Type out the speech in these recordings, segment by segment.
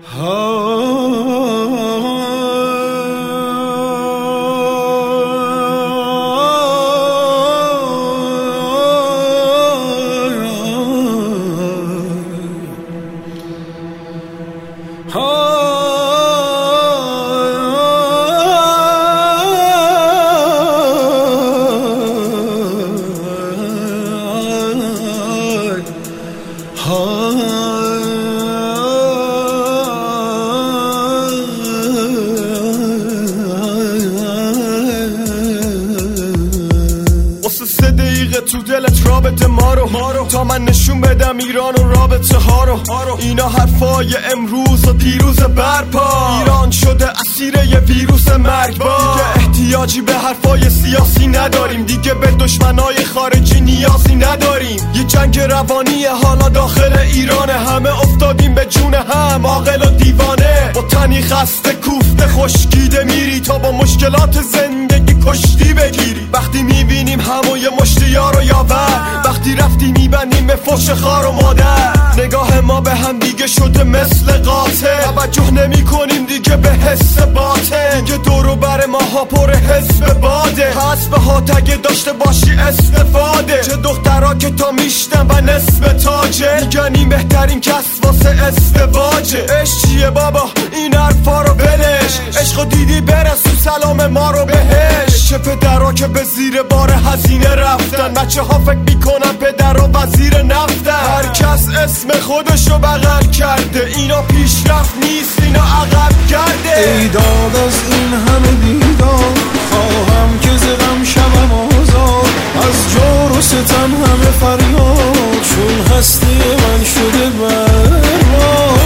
تو دلت رابطه ما رو تا من نشون بدم ایران و رابطه ها رو. اینا حرفای امروز و دیروز برپا. ایران شده اسیر یه ویروس مرگبار. دیگه احتیاجی به حرفای سیاسی نداریم، دیگه به دشمنای خارجی نیازی نداریم. یه جنگ روانی حالا داخل ایرانه، همه افتادیم به جون هم، عاقل و دیوانه. با تنی خسته کوفته خشکیده میری تا با مشکلات زندگی کشتی بگیری. وقتی میبینیم همو یه مشتی یار و یاور، وقتی رفتی میبندیم به فحش خار و مادر. نگاه ما به هم دیگه شده مثل قاطع، توجه نمی کنیم دیگه به حس باطن. دیگه دورو بر ماها پر حزب باده، حسب ها تگه داشته باشی استفاده. چه دخترها که تا میشتن و نصف تاجه، میگن این بهترین کس واسه ازدواجه. عشق چیه بابا این حرفا رو بلش، عشقو دیدی برسون سلام ما رو بهش. چه پدرها که به زیر بار هزینه رفتن، بچه ها فکر میکنن پدر و وزیر نفتن. هر کس اسم خودشو بغل کرده، اینا پیشرفت نیست اینا عقب کرده. ای داد از این همه بیدار، خواهم که ز غم شوم آزاد. از جور و ستم همه فریاد، چون هستی من شده برباد.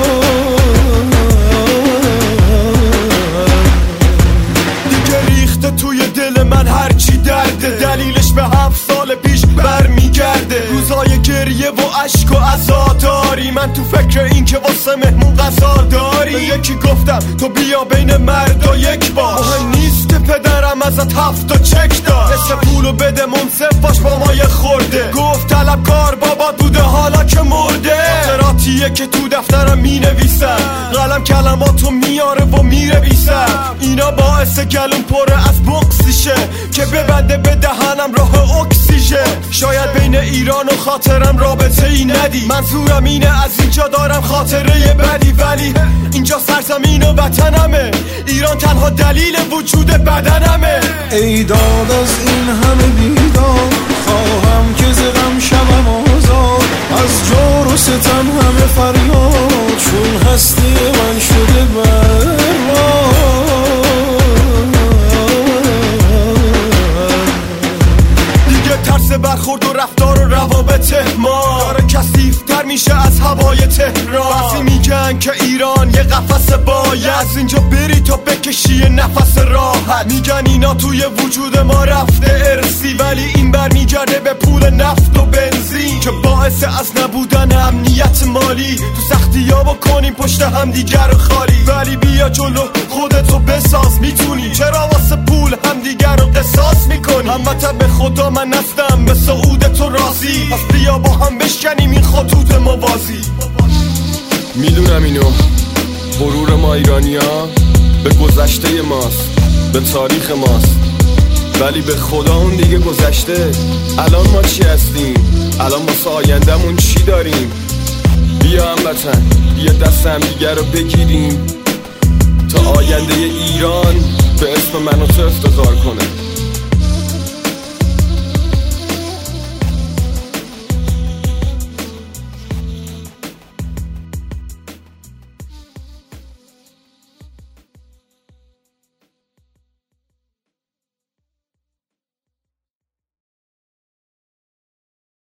دیگه ریخته توی دل من هرچی درده، دلیلش به 7 سال پیش برمیگرده. روزای گریه و عشق و عزاداری، من تو فکر این که واسه مهمون غذا داری. به یکی گفتم تو بیا بین مردا یک باش، مهم نیست که پدرم ازت 7 چک داد. نصف پولو بده منصف باش با ما یه خورده. گفت طلبکار بابا بوده حالا که مرده. خاطراتیه که تو دفترم می نویسم، قلم کلماتو میاره و میرویسم. اینا باعث گلوم پره از بغضیشه که ببنده به دهنم راه اکسیژن. شاید بین ایران و خاطرم رابطه ای ندی، منظورم اینه از اینجا دارم خاطره بدی. ولی اینجا سرزمین و وطنمه، ایران تنها دلیل وجود بدنمه. ای داد از این همه بیدار، خواهم که ز غم شوم آزاد. از جور و ستم همه فریاد، چون هستی من شده برباد. دیگه ترس برخورد و رفتار و روابط ما داره کثیف‌تر میشه از هوای تهران. بعضی میگن که ایران یه قفس باید، از اینجا بری تا بکشی نفس راحت. میگن اینا توی وجود ما رفته ارسی، ولی این برمیگرده به پول نفت و بنزین که باعث از نبودن امنیت مالی. تو سختی‌ها بکنیم پشت هم دیگر رو خالی. ولی بیا جلو خودتو بساز، میتونی. چرا واسه پول هم دیگر رو قصاص میکنی؟ هموطن به خدا من نستم به سعود تو راضی، پس بیا با هم بشکنیم این خطوط موازی. میدونم اینو غرور ما ایرانی‌ها به گذشته ماست، به تاریخ ماست، ولی به خدا اون دیگه گذشته. الان ما چی هستیم؟ الان واسه آینده‌مون چی داریم؟ بیا هموطن، بیا دست هم دیگه رو بگیریم تا آینده ایران